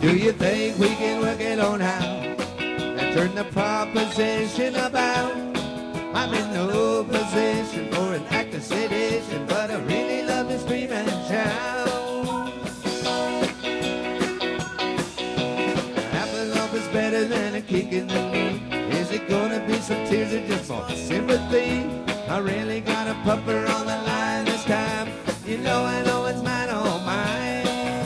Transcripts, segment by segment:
Do you think we can work it on out and turn the proposition about? I'm in no position for an act of sedition, but I really love to scream and shout. Half a lump is better than a kick in the knee. Is it gonna be some tears or just some sympathy? I really got a pupper on the line this time. You know I know it's mine, oh mine.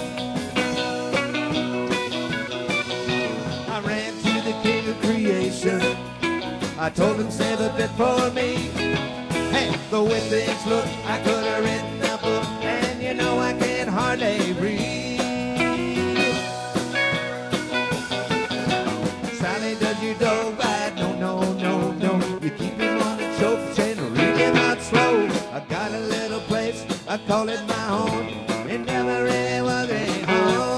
I ran to the king of creation. I told him save a bit for me. Hey, the way things look, I could have written a book, and you know I can hardly breathe. Sally, does your dog bite? No, no, no, no. You keep him on the choke chain, read him out slow. I got a little place, I call it my own. It never really was a home.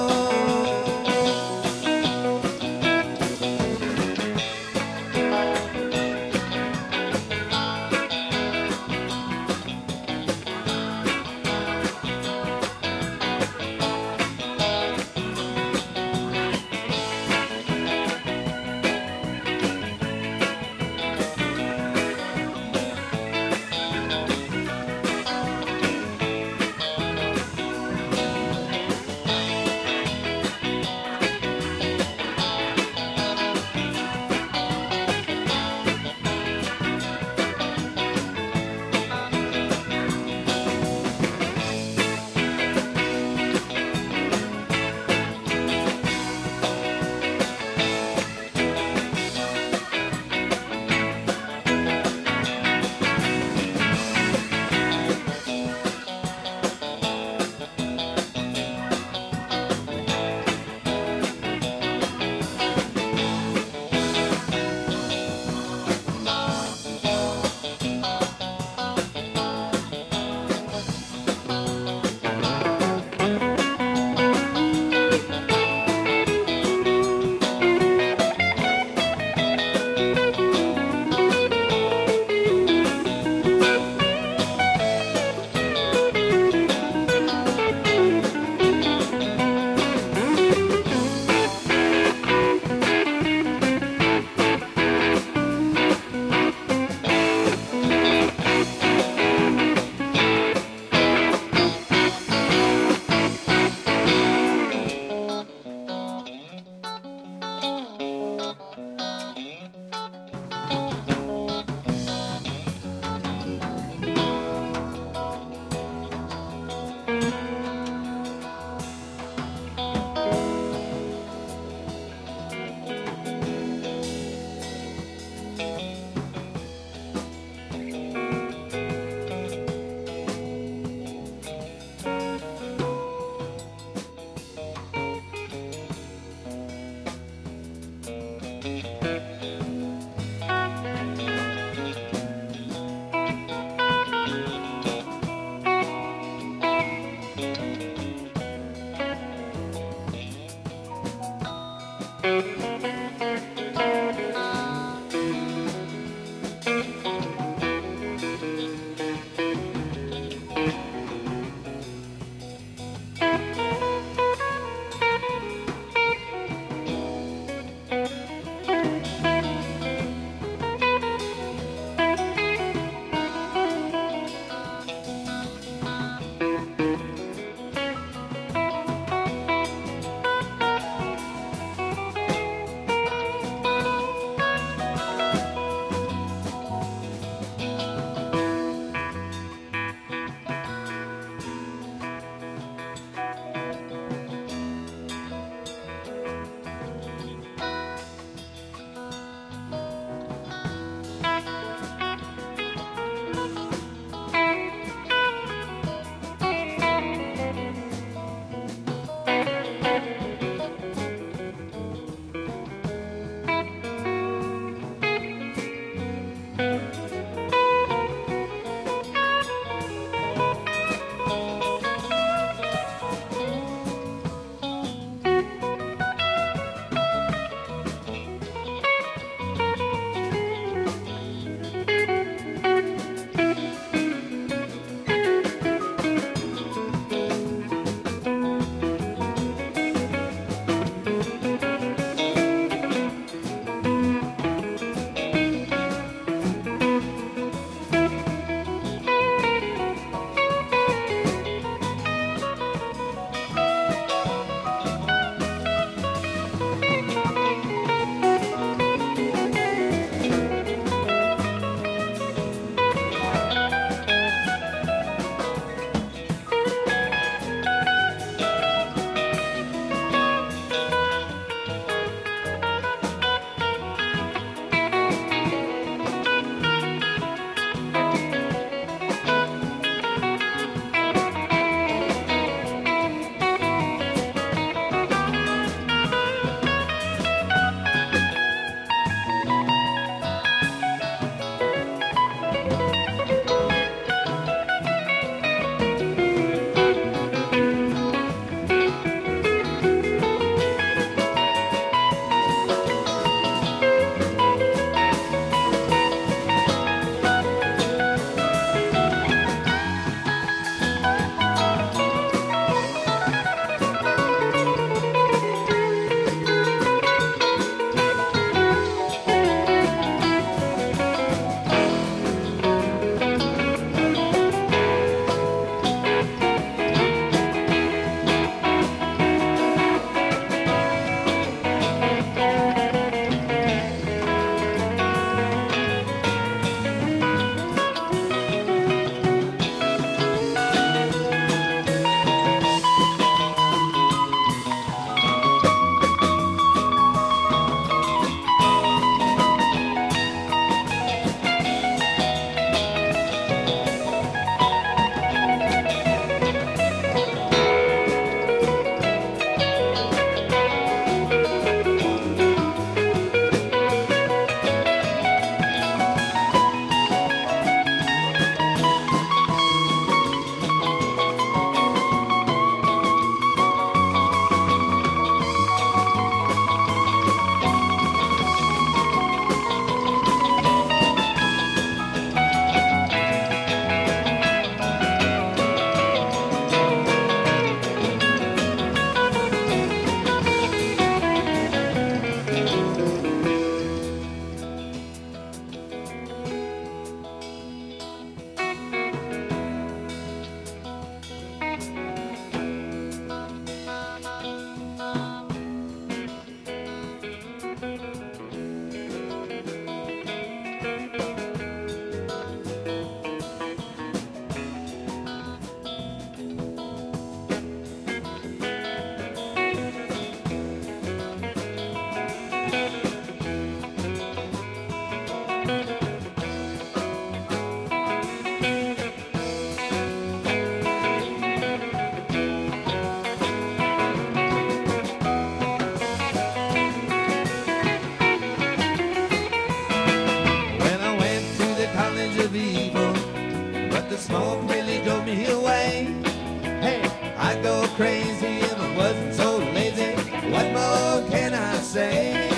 What more can I say?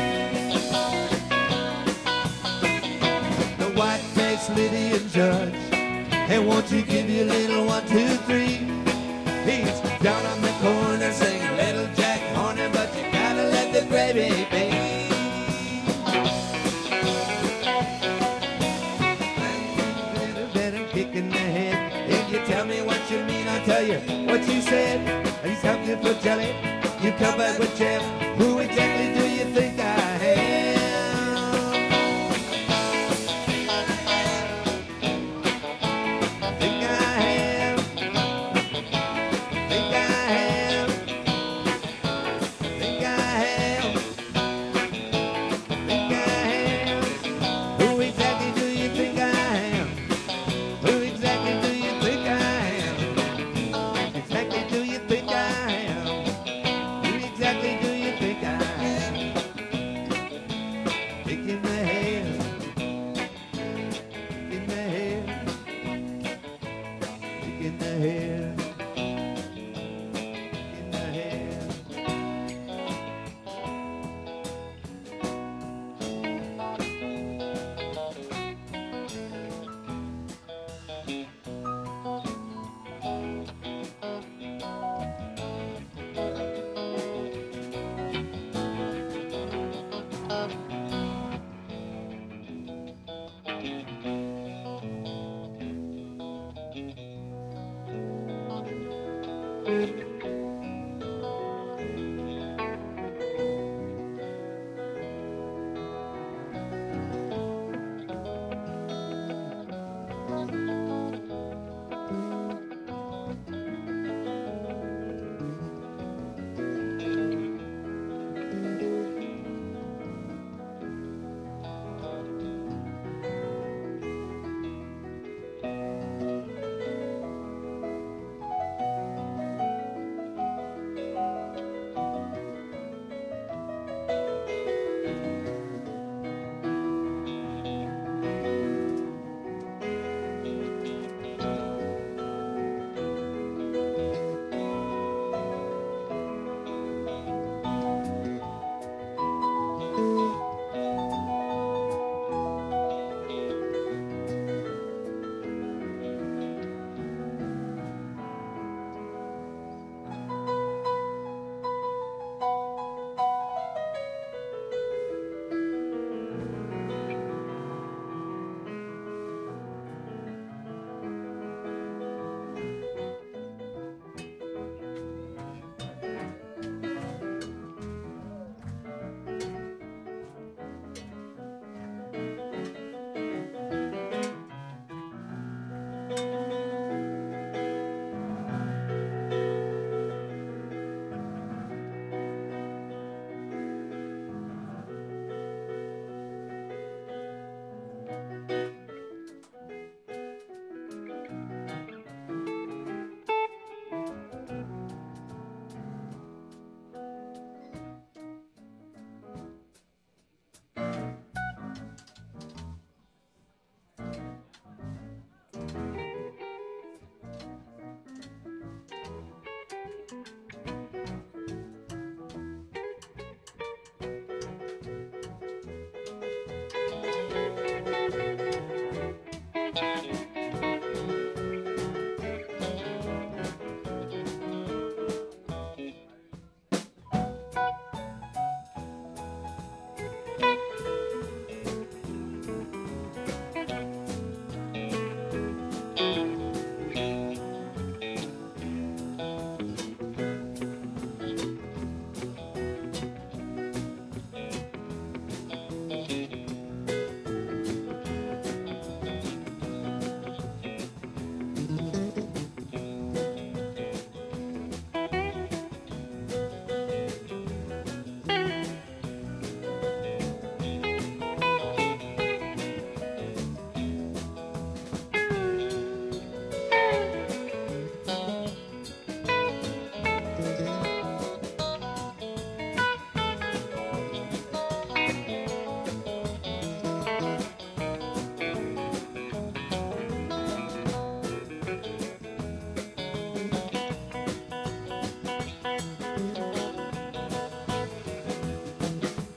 The white-faced Lydian judge, hey, won't you give your little 1, 2, 3? He's down on the corner singing Little Jack Horner, but you gotta let the gravy be. In the head. If you tell me what you mean, I'll tell you what you said. He's something for jelly, you covered with jam. Who exactly do you think I am? Think I am. Think I am. Think I am. Think I am. Who exactly do you think I am? Who exactly do you think I am? Exactly do you think I am? Who exactly do you think I am? Kick in the head. Kick in the head. Kick in the head. Kick in the head.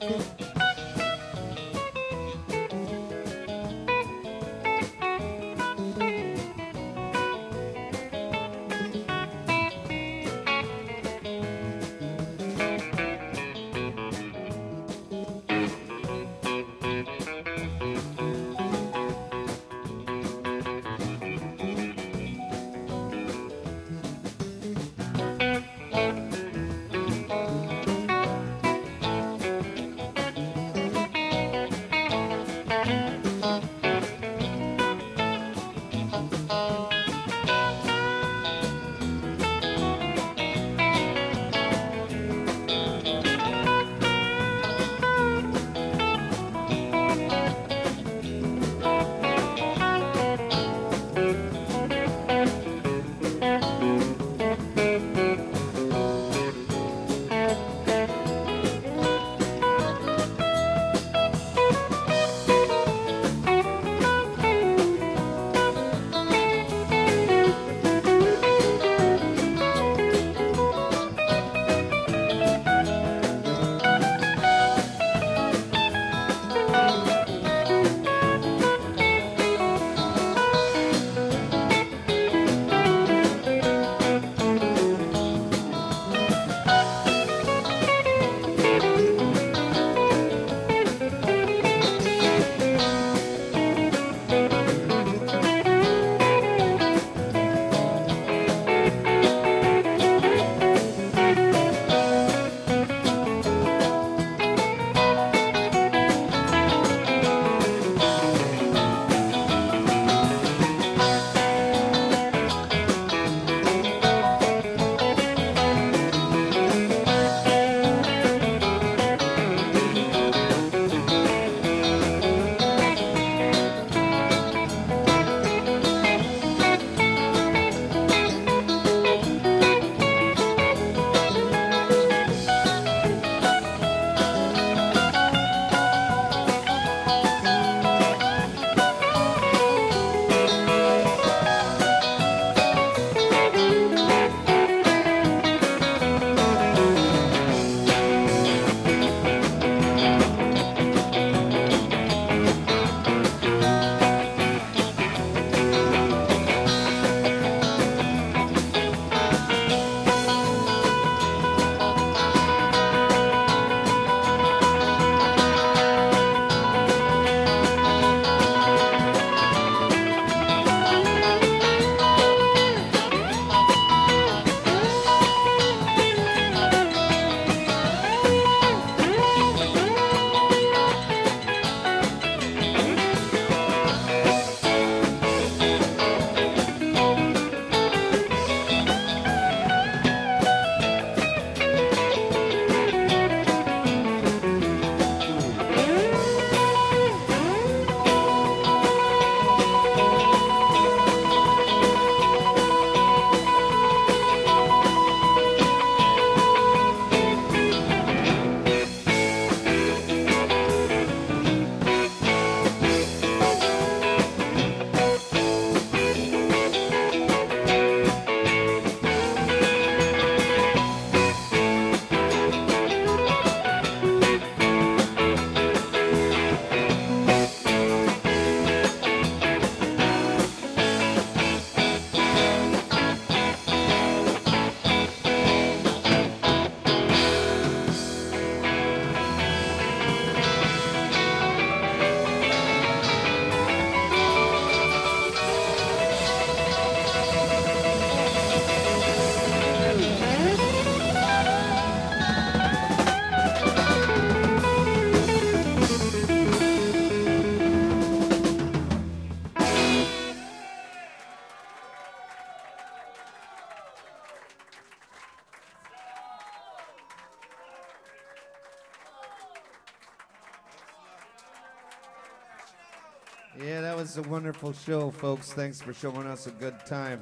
Yeah, that was a wonderful show, folks. Thanks for showing us a good time.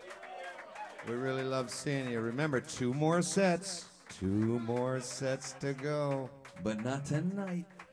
We really love seeing you. Remember, 2 more sets. 2 more sets to go. But not tonight.